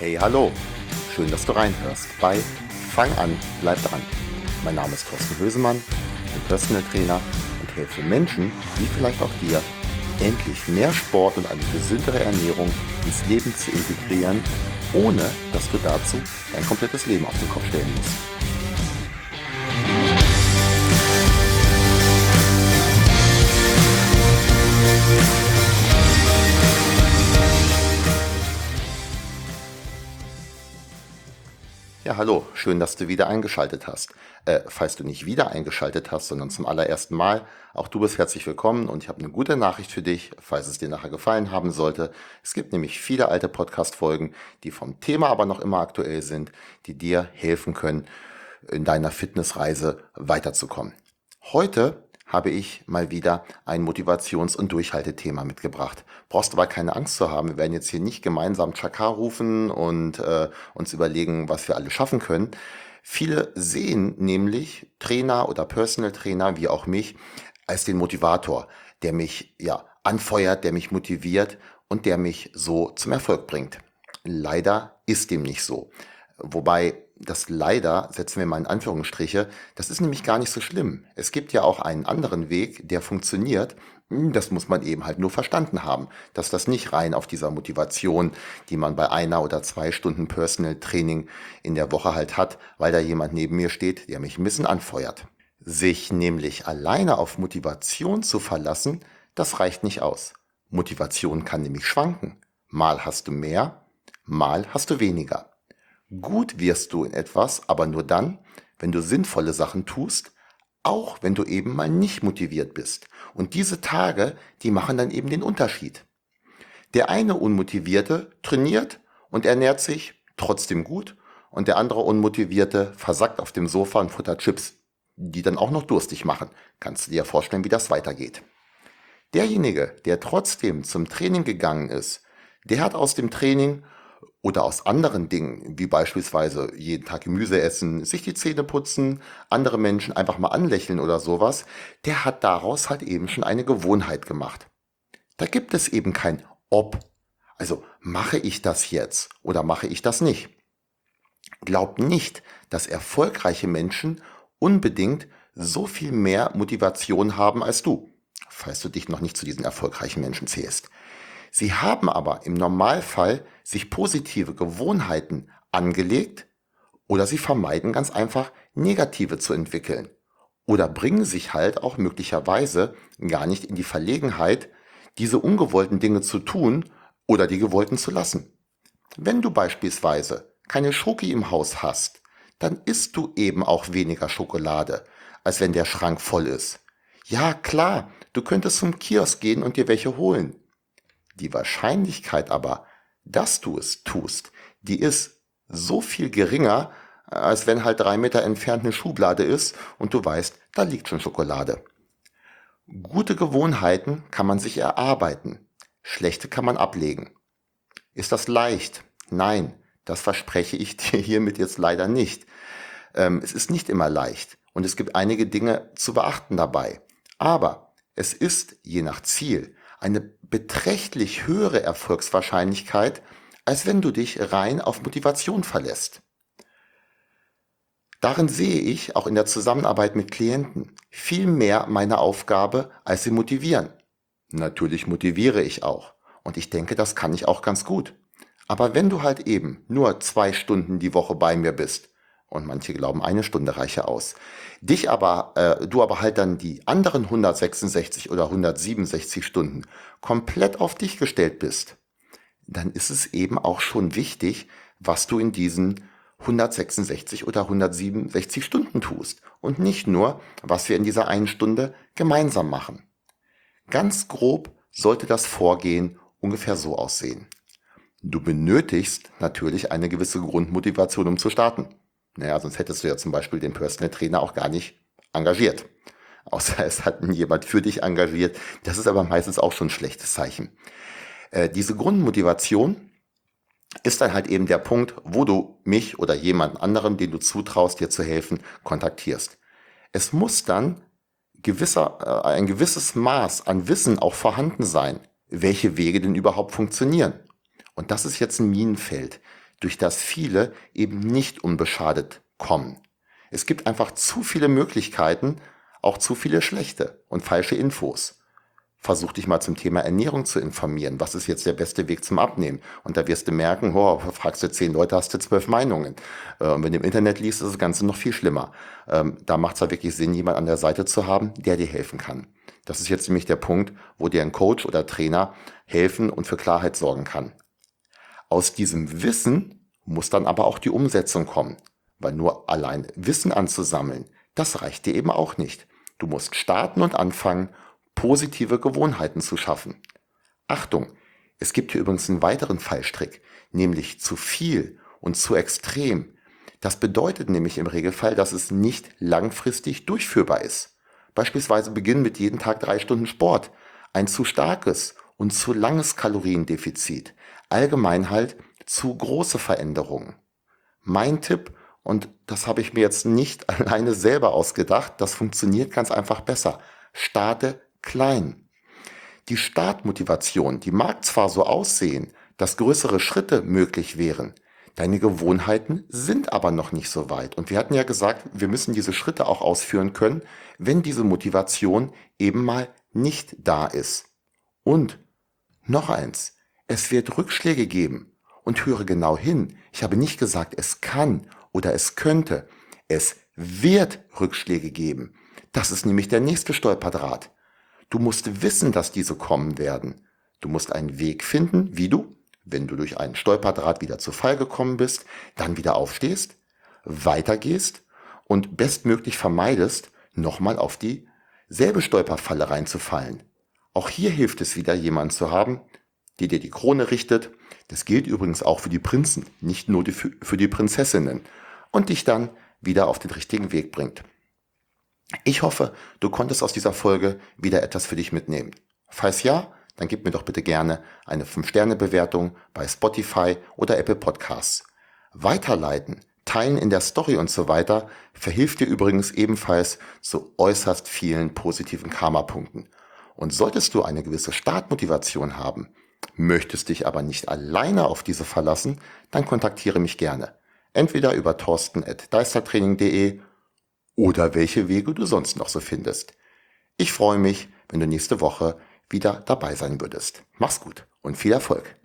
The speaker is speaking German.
Hey, hallo. Schön, dass du reinhörst bei Fang an, bleib dran. Mein Name ist Thorsten Hösemann, bin Personal Trainer und helfe Menschen, wie vielleicht auch dir, endlich mehr Sport und eine gesündere Ernährung ins Leben zu integrieren, ohne dass du dazu dein komplettes Leben auf den Kopf stellen musst. Ja, hallo, schön, dass du wieder eingeschaltet hast. Falls du nicht wieder eingeschaltet hast, sondern zum allerersten Mal, auch du bist herzlich willkommen und ich habe eine gute Nachricht für dich, falls es dir nachher gefallen haben sollte. Es gibt nämlich viele alte Podcast-Folgen, die vom Thema aber noch immer aktuell sind, die dir helfen können, in deiner Fitnessreise weiterzukommen. Heute habe ich mal wieder ein Motivations- und Durchhaltethema mitgebracht. Brauchst aber keine Angst zu haben, wir werden jetzt hier nicht gemeinsam Chaka rufen und uns überlegen, was wir alle schaffen können. Viele sehen nämlich Trainer oder Personal Trainer, wie auch mich, als den Motivator, der mich anfeuert, der mich motiviert und der mich so zum Erfolg bringt. Leider ist dem nicht so. Wobei das leider, setzen wir mal in Anführungsstriche, das ist nämlich gar nicht so schlimm. Es gibt ja auch einen anderen Weg, der funktioniert. Das muss man eben halt nur verstanden haben, dass das nicht rein auf dieser Motivation, die man bei 1 oder 2 Stunden Personal Training in der Woche halt hat, weil da jemand neben mir steht, der mich ein bisschen anfeuert. Sich nämlich alleine auf Motivation zu verlassen, das reicht nicht aus. Motivation kann nämlich schwanken. Mal hast du mehr, mal hast du weniger. Gut wirst du in etwas, aber nur dann, wenn du sinnvolle Sachen tust, auch wenn du eben mal nicht motiviert bist. Und diese Tage, die machen dann eben den Unterschied. Der eine Unmotivierte trainiert und ernährt sich trotzdem gut und der andere Unmotivierte versackt auf dem Sofa und futtert Chips, die dann auch noch durstig machen. Kannst du dir vorstellen, wie das weitergeht. Derjenige, der trotzdem zum Training gegangen ist, der hat aus dem Training oder aus anderen Dingen, wie beispielsweise jeden Tag Gemüse essen, sich die Zähne putzen, andere Menschen einfach mal anlächeln oder sowas, der hat daraus halt eben schon eine Gewohnheit gemacht. Da gibt es eben kein Ob. Also mache ich das jetzt oder mache ich das nicht? Glaub nicht, dass erfolgreiche Menschen unbedingt so viel mehr Motivation haben als du, falls du dich noch nicht zu diesen erfolgreichen Menschen zählst. Sie haben aber im Normalfall sich positive Gewohnheiten angelegt oder sie vermeiden ganz einfach negative zu entwickeln oder bringen sich halt auch möglicherweise gar nicht in die Verlegenheit, diese ungewollten Dinge zu tun oder die gewollten zu lassen. Wenn du beispielsweise keine Schoki im Haus hast, dann isst du eben auch weniger Schokolade, als wenn der Schrank voll ist. Ja, klar, du könntest zum Kiosk gehen und dir welche holen. Die Wahrscheinlichkeit aber, dass du es tust, die ist so viel geringer, als wenn halt 3 Meter entfernt eine Schublade ist und du weißt, da liegt schon Schokolade. Gute Gewohnheiten kann man sich erarbeiten, schlechte kann man ablegen. Ist das leicht? Nein, das verspreche ich dir hiermit jetzt leider nicht. Es ist nicht immer leicht und es gibt einige Dinge zu beachten dabei. Aber es ist, je nach Ziel, eine beträchtlich höhere Erfolgswahrscheinlichkeit, als wenn du dich rein auf Motivation verlässt. Darin sehe ich, auch in der Zusammenarbeit mit Klienten, viel mehr meine Aufgabe, als sie motivieren. Natürlich motiviere ich auch und ich denke, das kann ich auch ganz gut. Aber wenn du halt eben nur 2 Stunden die Woche bei mir bist, und manche glauben, 1 Stunde reiche aus, du aber halt dann die anderen 166 oder 167 Stunden komplett auf dich gestellt bist, dann ist es eben auch schon wichtig, was du in diesen 166 oder 167 Stunden tust und nicht nur, was wir in dieser 1 Stunde gemeinsam machen. Ganz grob sollte das Vorgehen ungefähr so aussehen. Du benötigst natürlich eine gewisse Grundmotivation, um zu starten. Naja, sonst hättest du ja zum Beispiel den Personal Trainer auch gar nicht engagiert. Außer es hat jemand für dich engagiert. Das ist aber meistens auch schon ein schlechtes Zeichen. Diese Grundmotivation ist dann halt eben der Punkt, wo du mich oder jemand anderem, den du zutraust, dir zu helfen, kontaktierst. Es muss dann ein gewisses Maß an Wissen auch vorhanden sein, welche Wege denn überhaupt funktionieren. Und das ist jetzt ein Minenfeld. durch das viele eben nicht unbeschadet kommen. Es gibt einfach zu viele Möglichkeiten, auch zu viele schlechte und falsche Infos. Versuch dich mal zum Thema Ernährung zu informieren. Was ist jetzt der beste Weg zum Abnehmen? Und da wirst du merken, fragst du 10 Leute, hast du 12 Meinungen. Und wenn du im Internet liest, ist das Ganze noch viel schlimmer. Da macht es halt wirklich Sinn, jemand an der Seite zu haben, der dir helfen kann. Das ist jetzt nämlich der Punkt, wo dir ein Coach oder Trainer helfen und für Klarheit sorgen kann. Aus diesem Wissen muss dann aber auch die Umsetzung kommen. Weil nur allein Wissen anzusammeln, das reicht dir eben auch nicht. Du musst starten und anfangen, positive Gewohnheiten zu schaffen. Achtung, es gibt hier übrigens einen weiteren Fallstrick, nämlich zu viel und zu extrem. Das bedeutet nämlich im Regelfall, dass es nicht langfristig durchführbar ist. Beispielsweise beginnen mit jeden Tag 3 Stunden Sport. Ein zu starkes und zu langes Kaloriendefizit. Allgemein halt zu große Veränderungen. Mein Tipp, und das habe ich mir jetzt nicht alleine selber ausgedacht, das funktioniert ganz einfach besser. Starte klein. Die Startmotivation, die mag zwar so aussehen, dass größere Schritte möglich wären, deine Gewohnheiten sind aber noch nicht so weit. Und wir hatten ja gesagt, wir müssen diese Schritte auch ausführen können, wenn diese Motivation eben mal nicht da ist. Und noch eins, es wird Rückschläge geben. Und höre genau hin, ich habe nicht gesagt, es kann oder es könnte. Es wird Rückschläge geben. Das ist nämlich der nächste Stolperdraht. Du musst wissen, dass diese kommen werden. Du musst einen Weg finden, wie du, wenn du durch einen Stolperdraht wieder zu Fall gekommen bist, dann wieder aufstehst, weitergehst und bestmöglich vermeidest, nochmal auf dieselbe Stolperfalle reinzufallen. Auch hier hilft es wieder, jemanden zu haben, der dir die Krone richtet. Das gilt übrigens auch für die Prinzen, nicht nur für die Prinzessinnen. Und dich dann wieder auf den richtigen Weg bringt. Ich hoffe, du konntest aus dieser Folge wieder etwas für dich mitnehmen. Falls ja, dann gib mir doch bitte gerne eine 5-Sterne-Bewertung bei Spotify oder Apple Podcasts. Weiterleiten, teilen in der Story und so weiter verhilft dir übrigens ebenfalls zu äußerst vielen positiven Karma-Punkten. Und solltest du eine gewisse Startmotivation haben, möchtest dich aber nicht alleine auf diese verlassen, dann kontaktiere mich gerne. Entweder über torsten@deistertraining.de oder welche Wege du sonst noch so findest. Ich freue mich, wenn du nächste Woche wieder dabei sein würdest. Mach's gut und viel Erfolg.